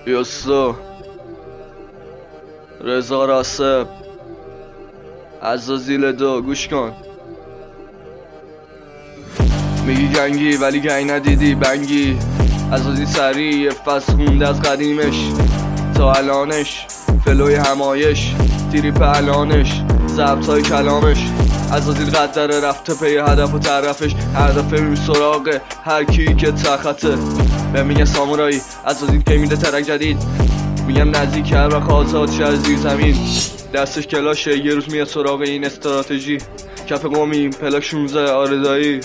یوسو رضا راسب عزازیل دو گوش کن. میگی گنگی ولی گنگ ندیدی بنگی. عزازی سریع یه فصل خونده از قدیمش تا الانش، فلوی همایش تریپ الانش ضبطای کلامش. عزازیل قدره رفته پی هدف و طرفش، هر دفعه میری سراغ هر کی که تخته. به میگن سامورایی عزازیل که میده ترک جدید، میگم نزدیک هر وقت آزاد شه از زیر زمین. دستش کلاشه یه روز میاد سراغ این استراتژی. کف قومیم پلاک 16 آردایی.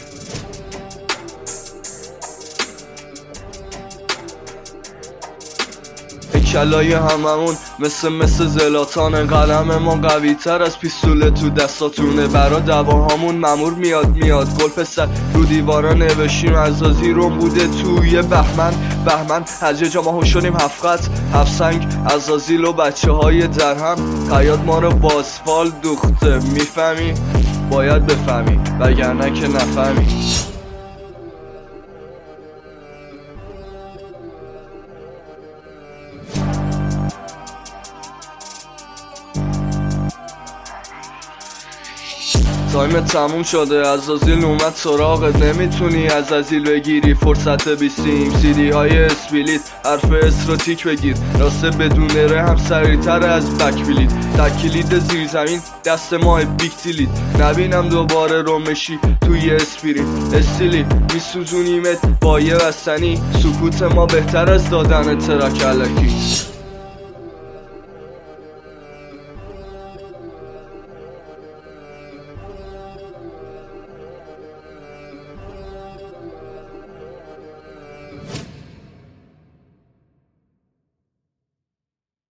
کلای هممون مثل زلاتانه، قلم ما قوی تر از پیستول تو دستاتونه. برا دواهامون مامور میاد گل پسر رو دیوارا نوشیم. عزازی روم بوده توی بهمن از یه جا ما شدیم هفت سنگ. عزازیل و بچه های درهم قیاد ما رو با اسفال دوخته. میفهمی؟ باید بفهمی وگرنه که نفهمی. تایم تموم شده، عزازیل اومد سراغت. نمیتونی عزازیل بگیری فرصت بیستیم. سیدی های اسپلیت حرف استراتیک بگیر. راسته بدون ره هم سریعتر از بک بلیت. تکلید زیر زمین دست ماه بیک دیلید. نبینم دوباره رومشی توی اسپرین استیلی. میسوزونیمت با یه بستنی. سکوت ما بهتر از دادن ترک الکی.